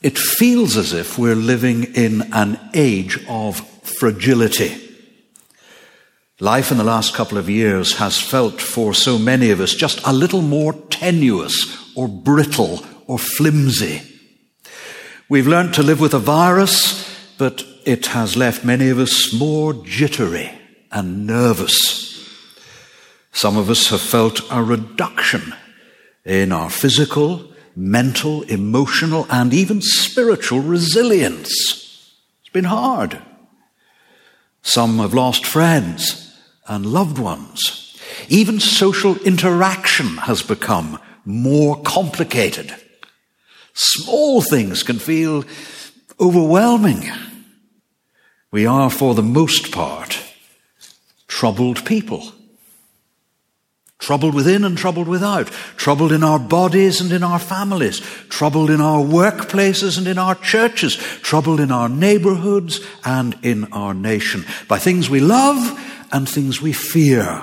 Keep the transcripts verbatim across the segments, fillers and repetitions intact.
it feels as if we're living in an age of fragility. Life in the last couple of years has felt for so many of us just a little more tenuous or brittle or flimsy. We've learned to live with a virus, but it has left many of us more jittery and nervous. Some of us have felt a reduction in our physical, mental, emotional, and even spiritual resilience. It's been hard. Some have lost friends and loved ones. Even social interaction has become more complicated. Small things can feel overwhelming. We are, for the most part, troubled people. Troubled within and troubled without. Troubled in our bodies and in our families. Troubled in our workplaces and in our churches. Troubled in our neighborhoods and in our nation. By things we love and things we fear.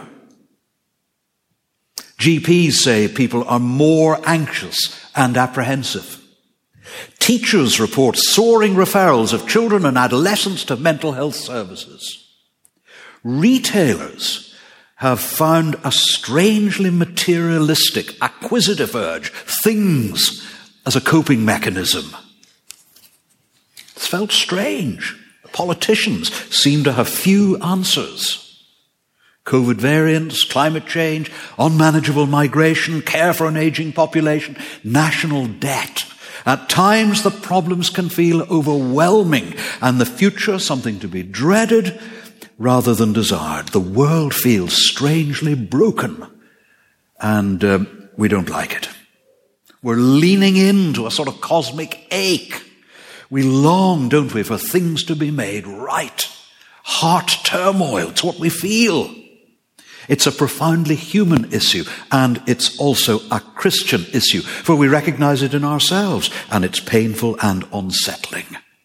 G Ps say people are more anxious and apprehensive. Teachers report soaring referrals of children and adolescents to mental health services. Retailers have found a strangely materialistic, acquisitive urge, things as a coping mechanism. It's felt strange. Politicians seem to have few answers. COVID variants, climate change, unmanageable migration, care for an aging population, national debt. At times the problems can feel overwhelming and the future something to be dreaded rather than desired. The world feels strangely broken, and uh, we don't like it. We're leaning into a sort of cosmic ache. We long, don't we, for things to be made right. Heart turmoil, it's what we feel. It's a profoundly human issue, and it's also a Christian issue, for we recognize it in ourselves, and it's painful and unsettling.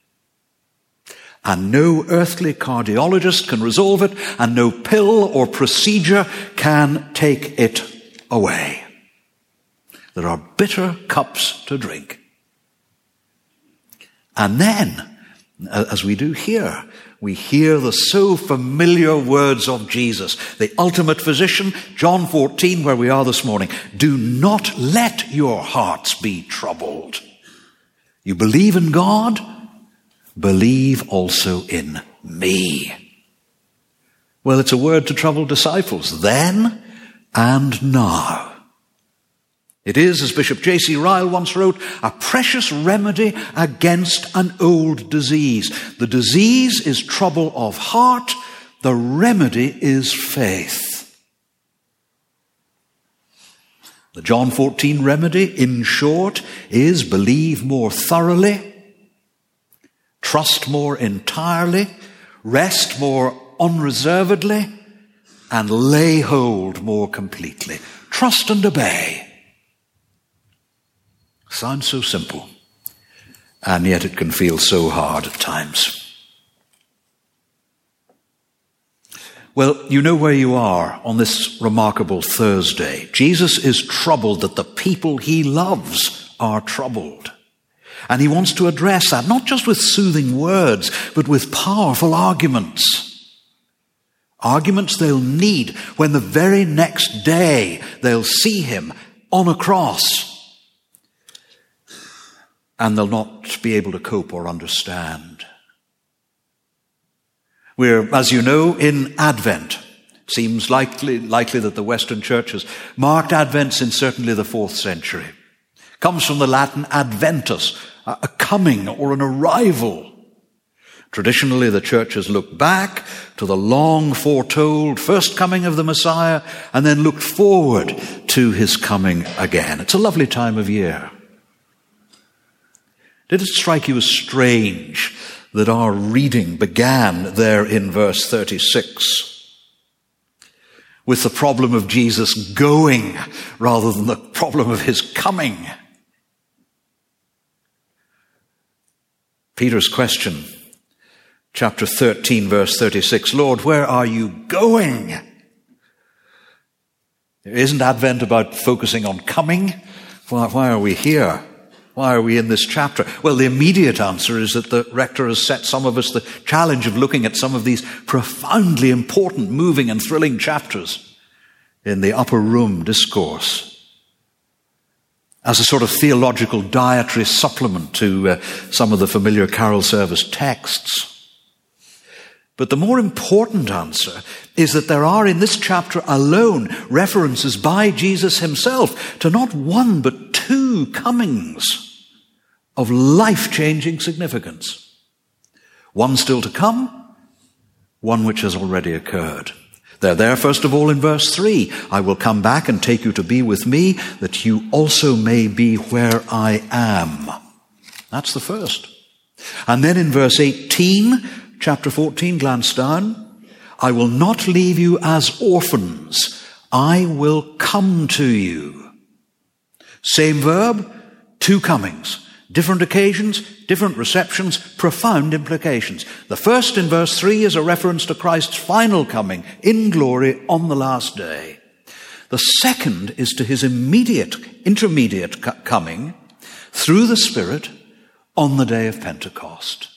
And no earthly cardiologist can resolve it, and no pill or procedure can take it away. There are bitter cups to drink. And then, as we do here, we hear the so familiar words of Jesus, the ultimate physician, John fourteen, where we are this morning. Do not let your hearts be troubled. You believe in God, believe also in me. Well, it's a word to troubled disciples then and now. It is, as Bishop J C Ryle once wrote, a precious remedy against an old disease. The disease is trouble of heart. The remedy is faith. The John fourteen remedy, in short, is believe more thoroughly, trust more entirely, rest more unreservedly, and lay hold more completely. Trust and obey. Sounds so simple, and yet it can feel so hard at times. Well, you know where you are on this remarkable Thursday. Jesus is troubled that the people he loves are troubled. And he wants to address that, not just with soothing words, but with powerful arguments. Arguments they'll need when the very next day they'll see him on a cross. And they'll not be able to cope or understand. We're, as you know, in Advent. Seems likely, likely that the Western Church has marked Advent since certainly the fourth century. Comes from the Latin adventus, a coming or an arrival. Traditionally, the Church has looked back to the long foretold first coming of the Messiah and then looked forward to his coming again. It's a lovely time of year. Did it strike you as strange that our reading began there in verse thirty-six with the problem of Jesus going rather than the problem of his coming? Peter's question, chapter thirteen, verse thirty-six, Lord, where are you going? Isn't Advent about focusing on coming? Why, why are we here? Why are we in this chapter? Well, the immediate answer is that the rector has set some of us the challenge of looking at some of these profoundly important, moving and thrilling chapters in the Upper Room Discourse as a sort of theological dietary supplement to uh, some of the familiar carol service texts. But the more important answer is that there are in this chapter alone references by Jesus himself to not one but two comings of life-changing significance. One still to come, one which has already occurred. They're there, first of all, in verse three. I will come back and take you to be with me, that you also may be where I am. That's the first. And then in verse eighteen, chapter fourteen, glance down. I will not leave you as orphans. I will come to you. Same verb, two comings. Different occasions, different receptions, profound implications. The first in verse three is a reference to Christ's final coming in glory on the last day. The second is to his immediate, intermediate coming through the Spirit on the day of Pentecost.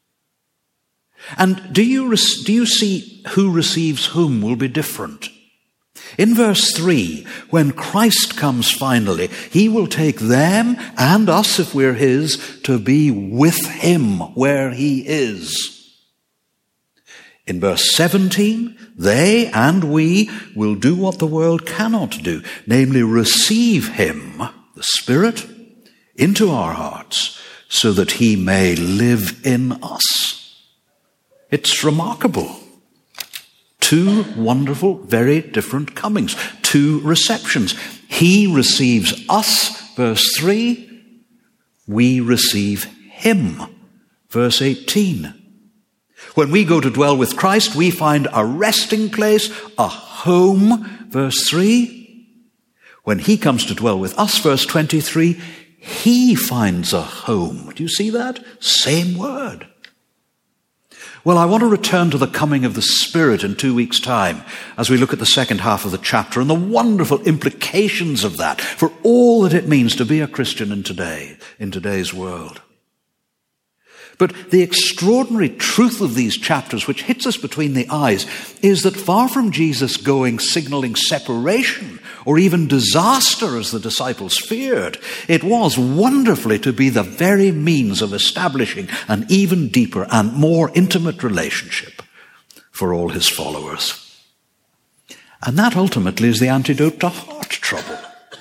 And do you, do you see who receives whom will be different? In verse three, when Christ comes finally, he will take them and us, if we're his, to be with him where he is. In verse seventeen, they and we will do what the world cannot do, namely receive him, the Spirit, into our hearts so that he may live in us. It's remarkable. Two wonderful, very different comings. Two receptions. He receives us, verse three. We receive him, verse eighteen. When we go to dwell with Christ, we find a resting place, a home, verse three. When he comes to dwell with us, verse twenty-three, he finds a home. Do you see that? Same word. Well, I want to return to the coming of the Spirit in two weeks' time as we look at the second half of the chapter and the wonderful implications of that for all that it means to be a Christian in today, in today's world. But the extraordinary truth of these chapters, which hits us between the eyes, is that far from Jesus going signaling separation or even disaster as the disciples feared, it was wonderfully to be the very means of establishing an even deeper and more intimate relationship for all his followers. And that ultimately is the antidote to heart trouble.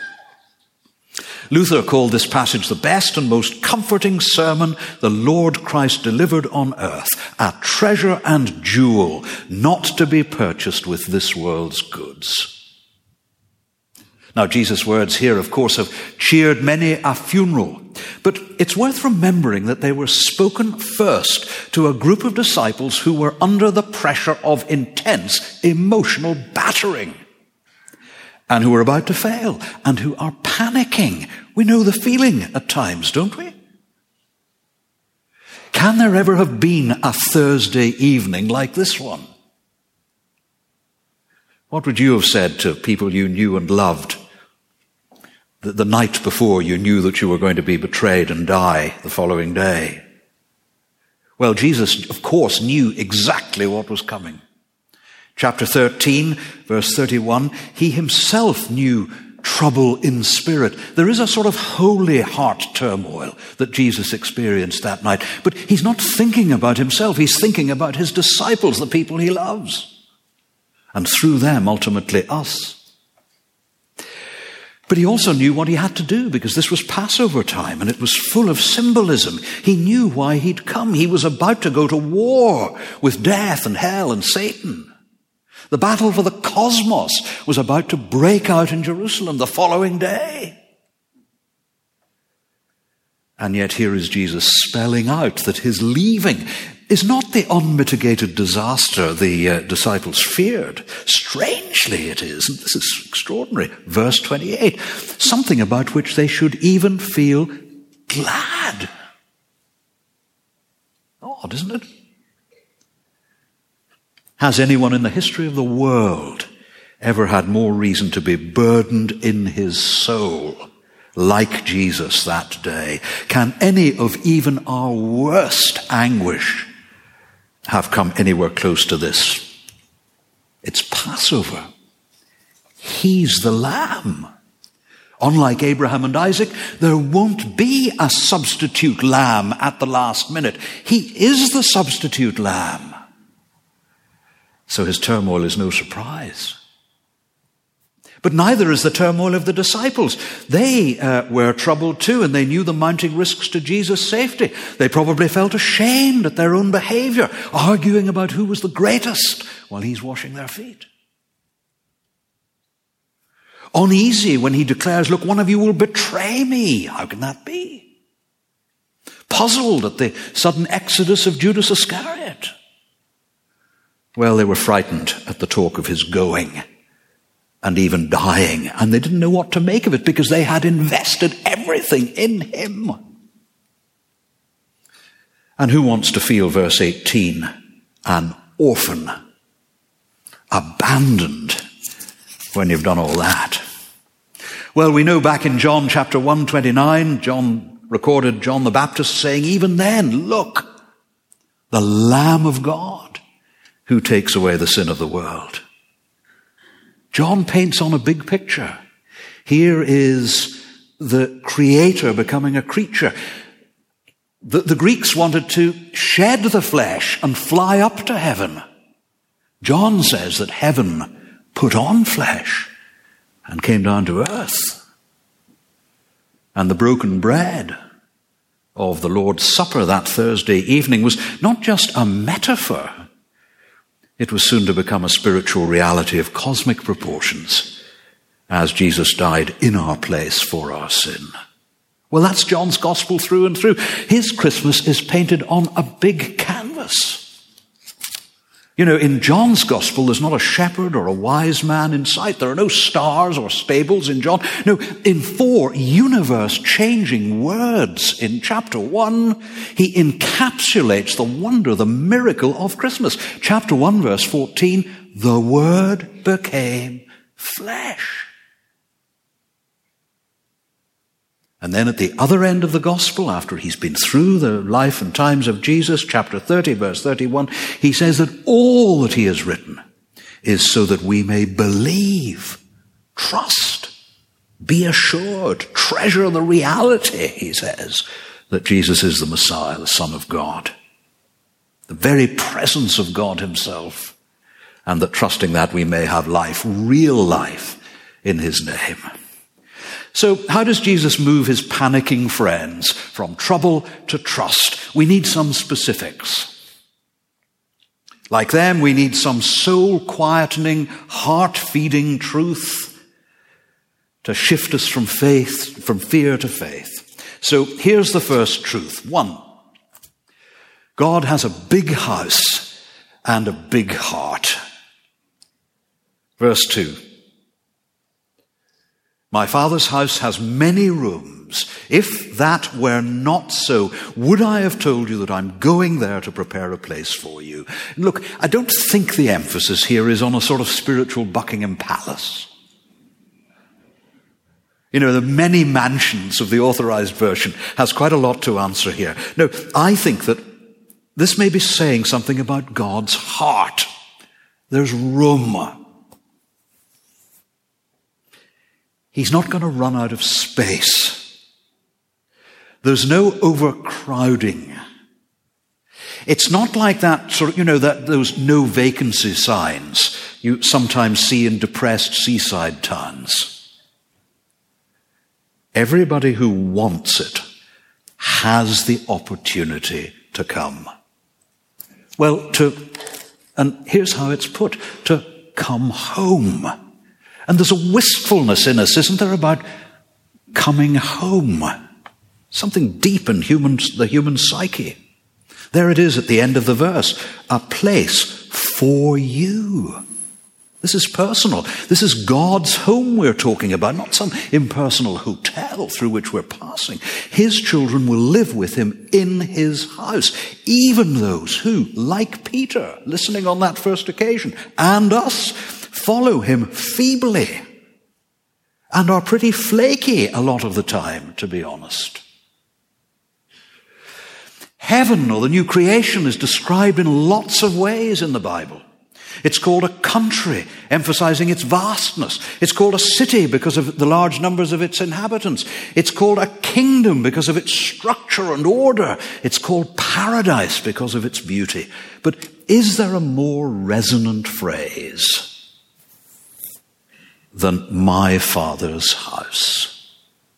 Luther called this passage the best and most comforting sermon the Lord Christ delivered on earth, a treasure and jewel not to be purchased with this world's goods. Now, Jesus' words here, of course, have cheered many a funeral, but it's worth remembering that they were spoken first to a group of disciples who were under the pressure of intense emotional battering, and who are about to fail, and who are panicking. We know the feeling at times, don't we? Can there ever have been a Thursday evening like this one? What would you have said to people you knew and loved the, the night before you knew that you were going to be betrayed and die the following day? Well, Jesus, of course, knew exactly what was coming. Chapter thirteen, verse thirty-one, he himself knew trouble in spirit. There is a sort of holy heart turmoil that Jesus experienced that night. But he's not thinking about himself. He's thinking about his disciples, the people he loves. And through them, ultimately, us. But he also knew what he had to do, because this was Passover time and it was full of symbolism. He knew why he'd come. He was about to go to war with death and hell and Satan. The battle for the cosmos was about to break out in Jerusalem the following day. And yet here is Jesus spelling out that his leaving is not the unmitigated disaster the uh, disciples feared. Strangely it is, and this is extraordinary, verse twenty-eight, something about which they should even feel glad. Odd, isn't it? Has anyone in the history of the world ever had more reason to be burdened in his soul like Jesus that day? Can any of even our worst anguish have come anywhere close to this? It's Passover. He's the Lamb. Unlike Abraham and Isaac, there won't be a substitute lamb at the last minute. He is the substitute lamb. So his turmoil is no surprise. But neither is the turmoil of the disciples. They uh, were troubled too, and they knew the mounting risks to Jesus' safety. They probably felt ashamed at their own behavior, arguing about who was the greatest while he's washing their feet. Uneasy when he declares, look, one of you will betray me. How can that be? Puzzled at the sudden exodus of Judas Iscariot. Well, they were frightened at the talk of his going and even dying, and they didn't know what to make of it because they had invested everything in him. And who wants to feel, verse eighteen, an orphan, abandoned, when you've done all that? Well, we know back in John chapter one twenty-nine, John recorded John the Baptist saying, even then, look, the Lamb of God who takes away the sin of the world. John paints on a big picture. Here is the Creator becoming a creature. The, the Greeks wanted to shed the flesh and fly up to heaven. John says that heaven put on flesh and came down to earth. And the broken bread of the Lord's Supper that Thursday evening was not just a metaphor. It was soon to become a spiritual reality of cosmic proportions as Jesus died in our place for our sin. Well, that's John's gospel through and through. His Christmas is painted on a big canvas. You know, in John's gospel, there's not a shepherd or a wise man in sight. There are no stars or stables in John. No, in four universe-changing words in chapter one, he encapsulates the wonder, the miracle of Christmas. Chapter one, verse fourteen, the Word became flesh. And then at the other end of the gospel, after he's been through the life and times of Jesus, chapter thirty, verse thirty-one, he says that all that he has written is so that we may believe, trust, be assured, treasure the reality, he says, that Jesus is the Messiah, the Son of God, the very presence of God himself, and that trusting that we may have life, real life, in his name. So how does Jesus move his panicking friends from trouble to trust? We need some specifics. Like them, we need some soul-quietening, heart-feeding truth to shift us from faith, from fear to faith. So here's the first truth. One, God has a big house and a big heart. Verse two. My Father's house has many rooms. If that were not so, would I have told you that I'm going there to prepare a place for you? Look, I don't think the emphasis here is on a sort of spiritual Buckingham Palace. You know, the many mansions of the Authorized Version has quite a lot to answer here. No, I think that this may be saying something about God's heart. There's room. He's not going to run out of space. There's no overcrowding. It's not like that sort of, you know, that those no vacancy signs you sometimes see in depressed seaside towns. Everybody who wants it has the opportunity to come. Well, to, and here's how it's put, to come home. And there's a wistfulness in us, isn't there, about coming home? Something deep in human, the human psyche. There it is at the end of the verse. A place for you. This is personal. This is God's home we're talking about, not some impersonal hotel through which we're passing. His children will live with him in his house. Even those who, like Peter, listening on that first occasion, and us, follow him feebly and are pretty flaky a lot of the time, to be honest. Heaven, or the new creation, is described in lots of ways in the Bible. It's called a country, emphasizing its vastness. It's called a city because of the large numbers of its inhabitants. It's called a kingdom because of its structure and order. It's called paradise because of its beauty. But is there a more resonant phrase than my Father's house?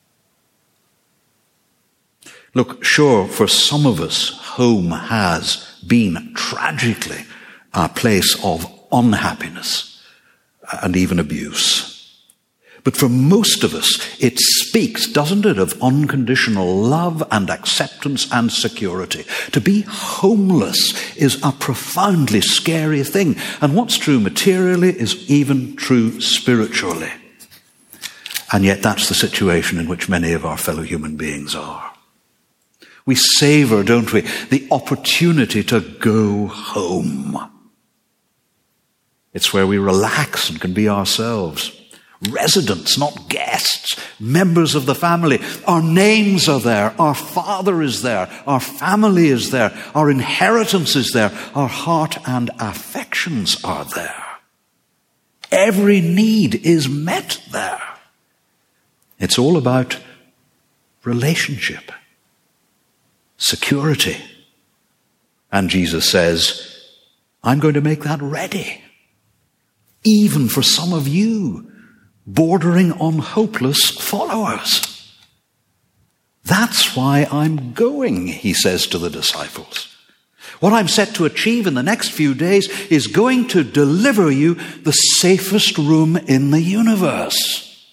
Look, sure, for some of us, home has been tragically a place of unhappiness and even abuse. But for most of us, it speaks, doesn't it, of unconditional love and acceptance and security. To be homeless is a profoundly scary thing. And what's true materially is even true spiritually. And yet that's the situation in which many of our fellow human beings are. We savor, don't we, the opportunity to go home. It's where we relax and can be ourselves. Residents, not guests. Members of the family. Our names are there. Our Father is there. Our family is there. Our inheritance is there. Our heart and affections are there. Every need is met there. It's all about relationship, security. And Jesus says, I'm going to make that ready. Even for some of you, bordering on hopeless followers. That's why I'm going, he says to the disciples. What I'm set to achieve in the next few days is going to deliver you the safest room in the universe.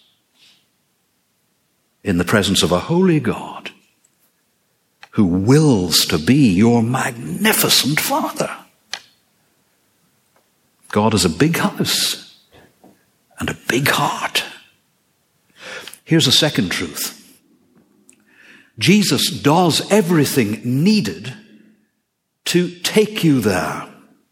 In the presence of a holy God who wills to be your magnificent Father. God is a big house and a big heart. Here's a second truth. Jesus does everything needed to take you there.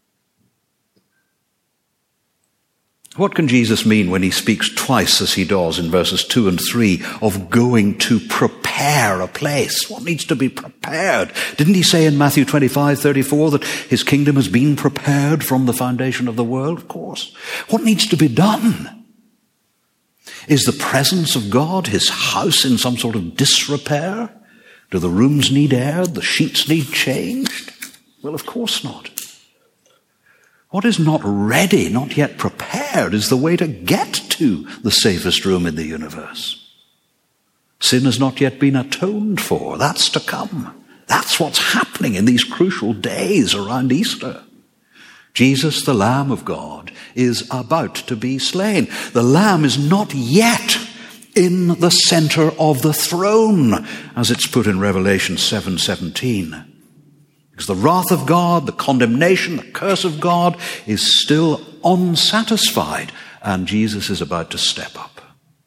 What can Jesus mean when he speaks twice, as he does in verses two and three, of going to prepare a place? What needs to be prepared? Didn't he say in Matthew twenty-five thirty-four that his kingdom has been prepared from the foundation of the world? Of course. What needs to be done? Is the presence of God, his house, in some sort of disrepair? Do the rooms need aired? The sheets need changed? Well, of course not. What is not ready, not yet prepared, is the way to get to the safest room in the universe. Sin has not yet been atoned for. That's to come. That's what's happening in these crucial days around Easter. Jesus, the Lamb of God, is about to be slain. The Lamb is not yet in the center of the throne, as it's put in Revelation seven seventeen. Because the wrath of God, the condemnation, the curse of God is still unsatisfied, and Jesus is about to step up.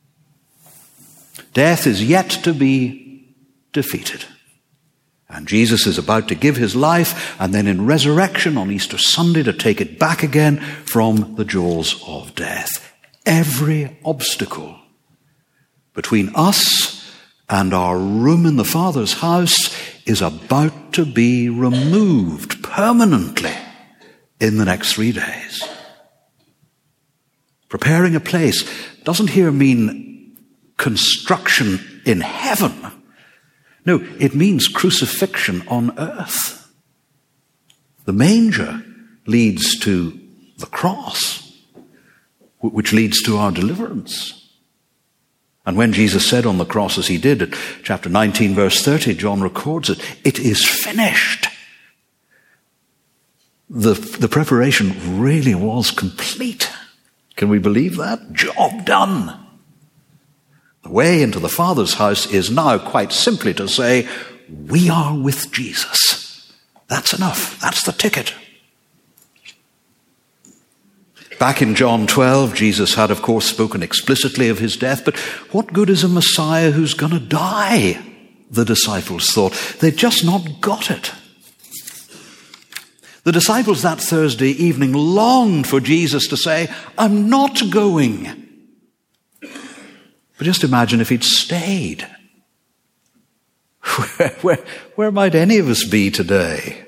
Death is yet to be defeated. And Jesus is about to give his life, and then in resurrection on Easter Sunday to take it back again from the jaws of death. Every obstacle between us and our room in the Father's house is about to be removed permanently in the next three days. Preparing a place doesn't here mean construction in heaven. No, it means crucifixion on earth. The manger leads to the cross, which leads to our deliverance. And when Jesus said on the cross, as he did at chapter nineteen, verse thirty, John records it, it is finished. The, the preparation really was complete. Can we believe that? Job done. The way into the Father's house is now quite simply to say, we are with Jesus. That's enough. That's the ticket. Back in John twelve, Jesus had, of course, spoken explicitly of his death, but what good is a Messiah who's going to die? The disciples thought. They'd just not got it. The disciples that Thursday evening longed for Jesus to say, I'm not going. But just imagine if he'd stayed. Where, where, where might any of us be today?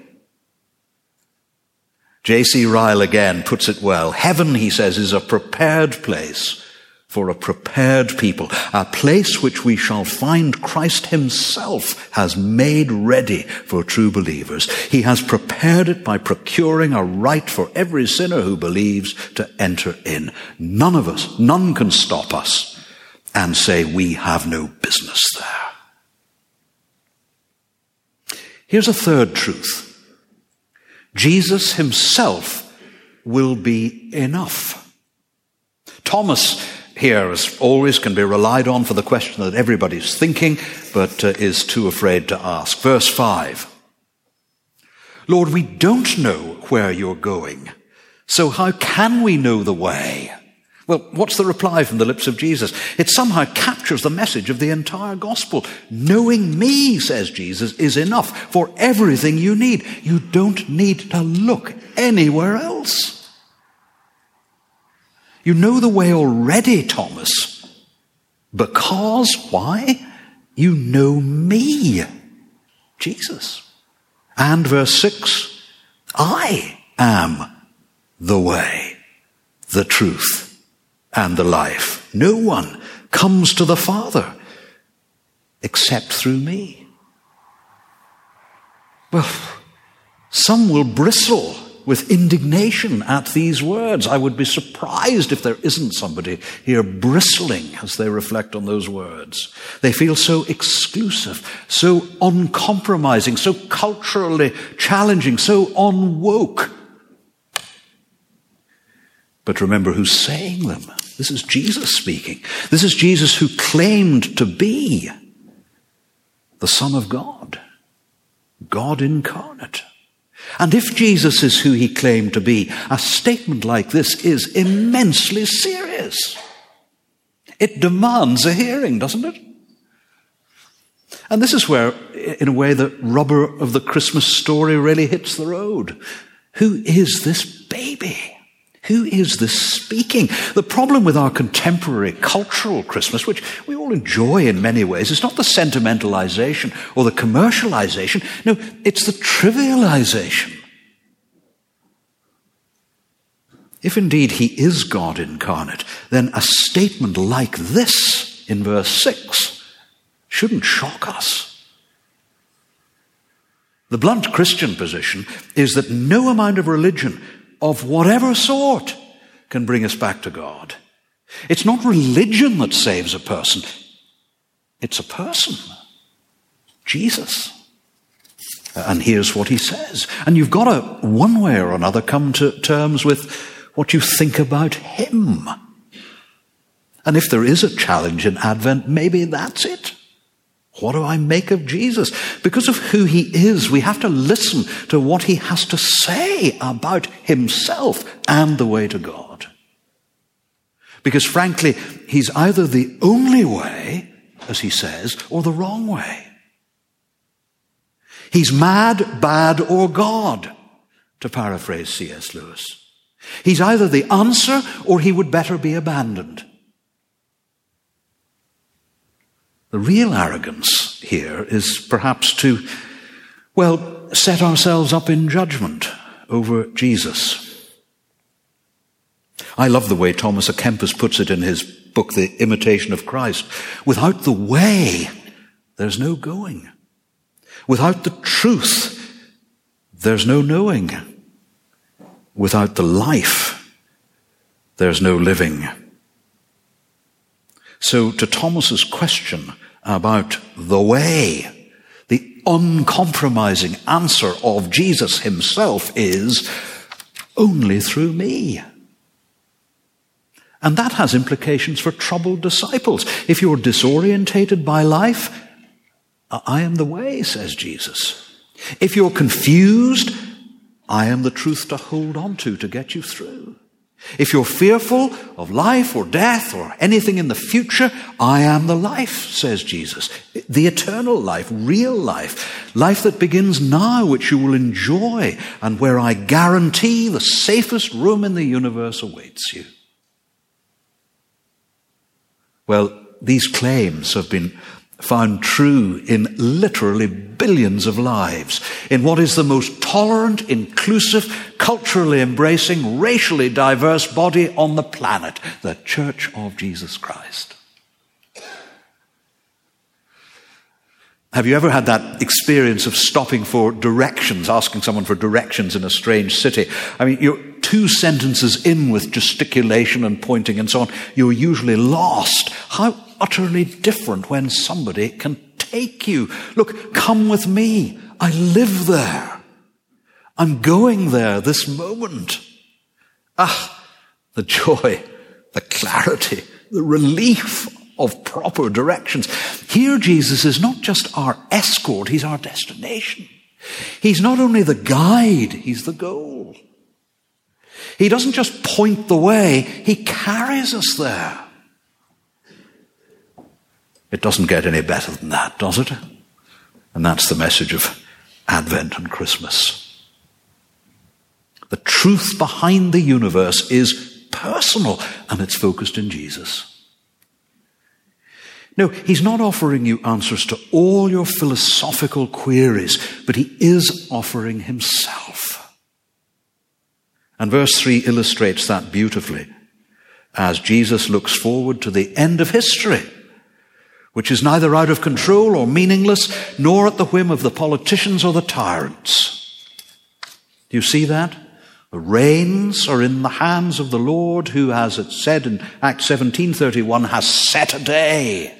J C Ryle again puts it well. Heaven, he says, is a prepared place for a prepared people, a place which we shall find Christ himself has made ready for true believers. He has prepared it by procuring a right for every sinner who believes to enter in. None of us, none can stop us and say we have no business there. Here's a third truth. Jesus himself will be enough. Thomas here, as always, can be relied on for the question that everybody's thinking, but uh, is too afraid to ask. Verse five. Lord, we don't know where you're going, so how can we know the way? Well, what's the reply from the lips of Jesus? It somehow captures the message of the entire gospel. Knowing me, says Jesus, is enough for everything you need. You don't need to look anywhere else. You know the way already, Thomas, because, why? You know me, Jesus. And verse six, I am the way, the truth, and the life. No one comes to the Father except through me. Well, some will bristle with indignation at these words. I would be surprised if there isn't somebody here bristling as they reflect on those words. They feel so exclusive, so uncompromising, so culturally challenging, so unwoke. But remember who's saying them. This is Jesus speaking. This is Jesus who claimed to be the Son of God, God incarnate. And if Jesus is who he claimed to be, a statement like this is immensely serious. It demands a hearing, doesn't it? And this is where, in a way, the rubber of the Christmas story really hits the road. Who is this baby? Who is this speaking? The problem with our contemporary cultural Christmas, which we all enjoy in many ways, is not the sentimentalization or the commercialization. No, it's the trivialization. If indeed he is God incarnate, then a statement like this in verse six shouldn't shock us. The blunt Christian position is that no amount of religion of whatever sort can bring us back to God. It's not religion that saves a person. It's a person. Jesus. And here's what he says. And you've got to, one way or another, come to terms with what you think about him. And if there is a challenge in Advent, maybe that's it. What do I make of Jesus? Because of who he is, we have to listen to what he has to say about himself and the way to God. Because frankly, he's either the only way, as he says, or the wrong way. He's mad, bad, or God, to paraphrase C S Lewis. He's either the answer or he would better be abandoned. The real arrogance here is perhaps to, well, set ourselves up in judgment over Jesus. I love the way Thomas à Kempis puts it in his book, The Imitation of Christ. Without the way, there's no going. Without the truth, there's no knowing. Without the life, there's no living. So to Thomas's question about the way, the uncompromising answer of Jesus himself is only through me. And that has implications for troubled disciples. If you're disorientated by life, I am the way, says Jesus. If you're confused, I am the truth to hold on to to get you through. If you're fearful of life or death or anything in the future, I am the life, says Jesus. The eternal life, real life, life that begins now, which you will enjoy, and where I guarantee the safest room in the universe awaits you. Well, these claims have been found true in literally billions of lives, in what is the most tolerant, inclusive, culturally embracing, racially diverse body on the planet, the Church of Jesus Christ. Have you ever had that experience of stopping for directions, asking someone for directions in a strange city? I mean, you're two sentences in with gesticulation and pointing and so on. You're usually lost. How utterly different when somebody can take you. Look, come with me. I live there. I'm going there this moment. Ah, the joy, the clarity, the relief of proper directions. Here Jesus is not just our escort, he's our destination. He's not only the guide, he's the goal. He doesn't just point the way, he carries us there. It doesn't get any better than that, does it? And that's the message of Advent and Christmas. The truth behind the universe is personal, and it's focused in Jesus. No, he's not offering you answers to all your philosophical queries, but he is offering himself. And verse three illustrates that beautifully as Jesus looks forward to the end of history, which is neither out of control or meaningless, nor at the whim of the politicians or the tyrants. Do you see that? The reins are in the hands of the Lord, who, as it said in Acts seventeen thirty-one, has set a day.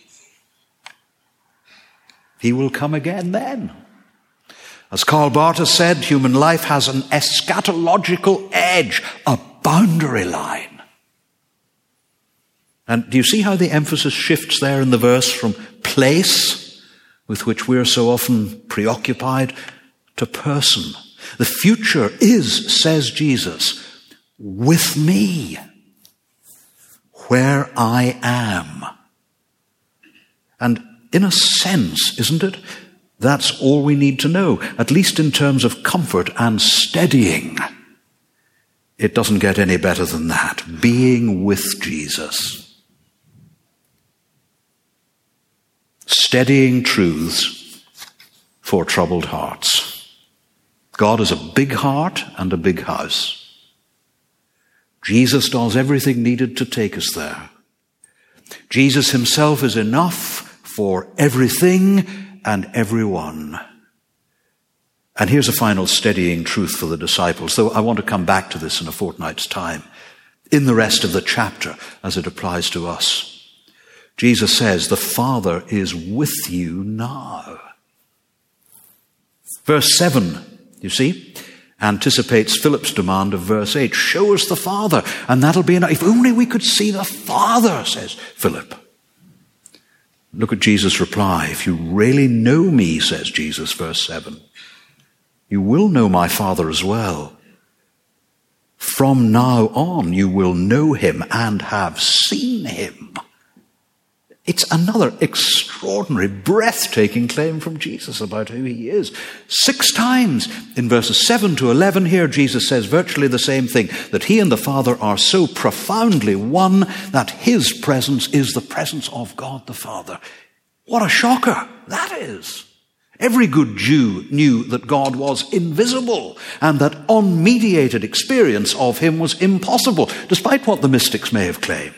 He will come again then. As Karl Barth said, human life has an eschatological edge, a boundary line. And do you see how the emphasis shifts there in the verse from place, with which we're so often preoccupied, to person? The future is, says Jesus, with me, where I am. And in a sense, isn't it? That's all we need to know, at least in terms of comfort and steadying. It doesn't get any better than that. Being with Jesus. Steadying truths for troubled hearts. God has a big heart and a big house. Jesus does everything needed to take us there. Jesus himself is enough for everything and everyone. And here's a final steadying truth for the disciples, though I want to come back to this in a fortnight's time, in the rest of the chapter as it applies to us. Jesus says, the Father is with you now. Verse seven, you see, anticipates Philip's demand of verse eight. Show us the Father, and that'll be enough. If only we could see the Father, says Philip. Look at Jesus' reply. If you really know me, says Jesus, verse seven, you will know my Father as well. From now on, you will know him and have seen him. It's another extraordinary, breathtaking claim from Jesus about who he is. Six times in verses seven to eleven here, Jesus says virtually the same thing, that he and the Father are so profoundly one that his presence is the presence of God the Father. What a shocker that is. Every good Jew knew that God was invisible and that unmediated experience of him was impossible, despite what the mystics may have claimed.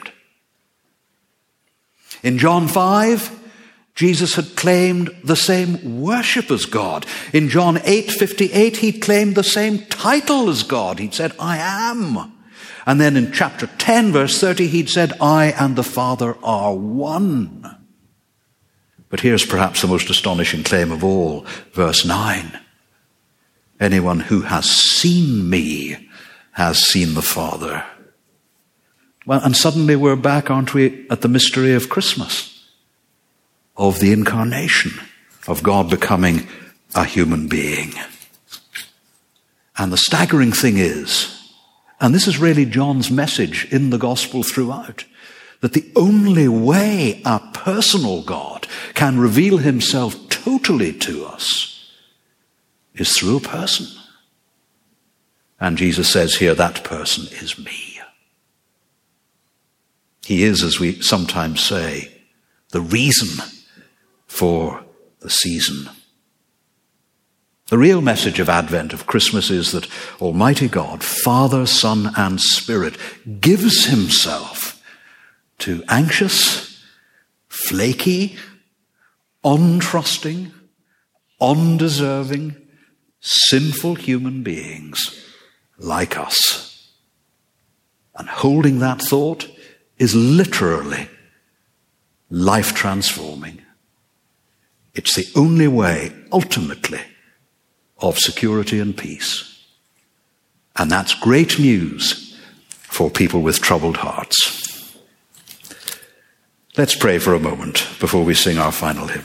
In John five, Jesus had claimed the same worship as God. In John eight fifty-eight, he claimed the same title as God. He'd said, I am. And then in chapter ten, verse thirty, he'd said, I and the Father are one. But here's perhaps the most astonishing claim of all, verse nine. Anyone who has seen me has seen the Father. Well, and suddenly we're back, aren't we, at the mystery of Christmas, of the incarnation, of God becoming a human being. And the staggering thing is, and this is really John's message in the gospel throughout, that the only way a personal God can reveal himself totally to us is through a person. And Jesus says here, that person is me. He is, as we sometimes say, the reason for the season. The real message of Advent, of Christmas, is that Almighty God, Father, Son, and Spirit, gives himself to anxious, flaky, untrusting, undeserving, sinful human beings like us. And holding that thought is literally life-transforming. It's the only way, ultimately, of security and peace. And that's great news for people with troubled hearts. Let's pray for a moment before we sing our final hymn.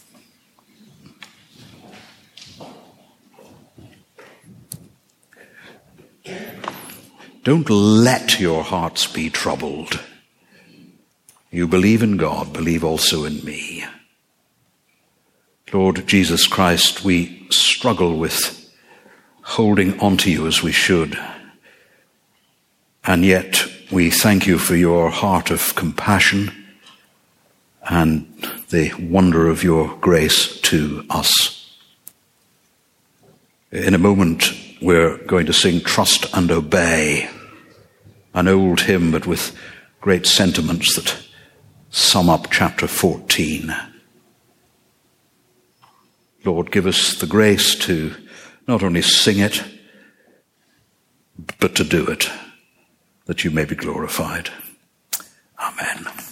Don't let your hearts be troubled. You believe in God, believe also in me. Lord Jesus Christ, we struggle with holding on to you as we should. And yet we thank you for your heart of compassion and the wonder of your grace to us. In a moment, we're going to sing Trust and Obey, an old hymn, but with great sentiments that sum up chapter fourteen. Lord, give us the grace to not only sing it, but to do it, that you may be glorified. Amen.